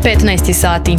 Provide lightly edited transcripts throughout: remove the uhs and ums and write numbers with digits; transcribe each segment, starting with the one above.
15 sati.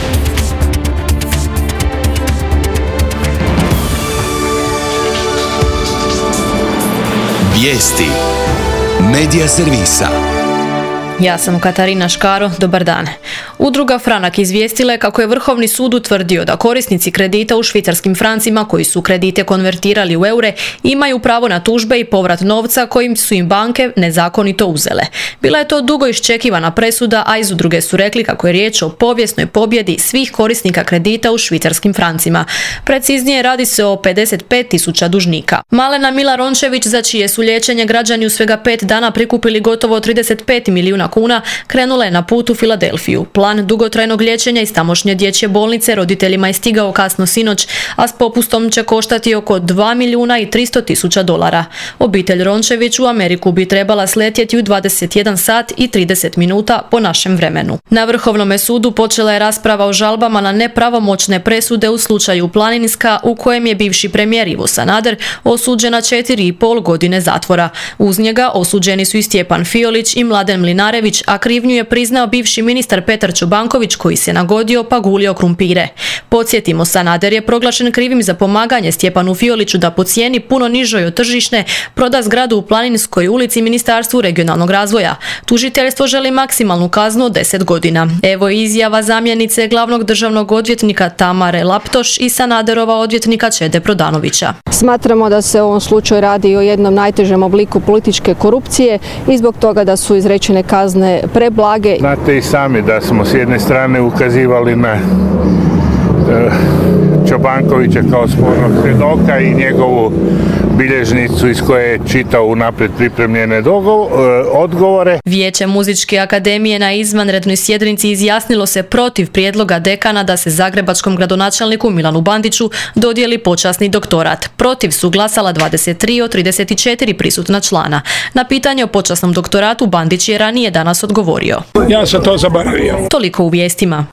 Vijesti Medija servisa. Ja sam Katarina Škaro, dobar dan. Udruga Franak izvijestila je kako je Vrhovni sud utvrdio da korisnici kredita u švicarskim francima koji su kredite konvertirali u eure imaju pravo na tužbe i povrat novca kojim su im banke nezakonito uzele. Bila je to dugo iščekivana presuda, a iz udruge su rekli kako je riječ o povijesnoj pobjedi svih korisnika kredita u švicarskim francima. Preciznije, radi se o 55.000 dužnika. Malena Mila Rončević, za čije su liječenje građani u svega 5 dana prikupili gotovo 35 milijuna kuna, krenula je na put u Filadelfiju. Plan dugotrajnog liječenja iz tamošnje dječje bolnice roditeljima je stigao kasno sinoć, a s popustom će koštati oko 2 milijuna i 300 tisuća dolara. Obitelj Rončević u Ameriku bi trebala sletjeti u 21 sat i 30 minuta po našem vremenu. Na Vrhovnome sudu počela je rasprava o žalbama na nepravomoćne presude u slučaju Planinska, u kojem je bivši premijer Ivo Sanader osuđen na 4,5 godine zatvora. Uz njega osuđeni su i Stjepan Fiolić i Mladen Mlinarević, a krivnju je priznao bivši ministar Petar Čobanković koji se nagodio pa gulio krumpire. Podsjetimo, Sanader je proglašen krivim za pomaganje Stjepanu Fioliću da po cijeni puno nižoj od tržišne proda zgradu u Planinskoj ulici Ministarstvu regionalnog razvoja. Tužiteljstvo želi maksimalnu kaznu od 10 godina. Evo izjava zamjenice glavnog državnog odvjetnika Tamare Laptoš i Sanaderova odvjetnika Čede Prodanovića. Smatramo da se u ovom slučaju radi o jednom najtežem obliku političke korupcije i zbog toga da su izrečene kazne preblage. Znate i sami da smo s jedne strane ukazivali na Čobankovića kao spornog svjedoka i njegovu bilježnicu iz koje je čitao unaprijed pripremljene odgovore. Vijeće Muzičke akademije na izvanrednoj sjednici izjasnilo se protiv prijedloga dekana da se zagrebačkom gradonačelniku Milanu Bandiću dodijeli počasni doktorat. Protiv su glasala 23 od 34 prisutna člana. Na pitanje o počasnom doktoratu Bandić je ranije danas odgovorio. Ja sam to zaboravio. Toliko u vijestima.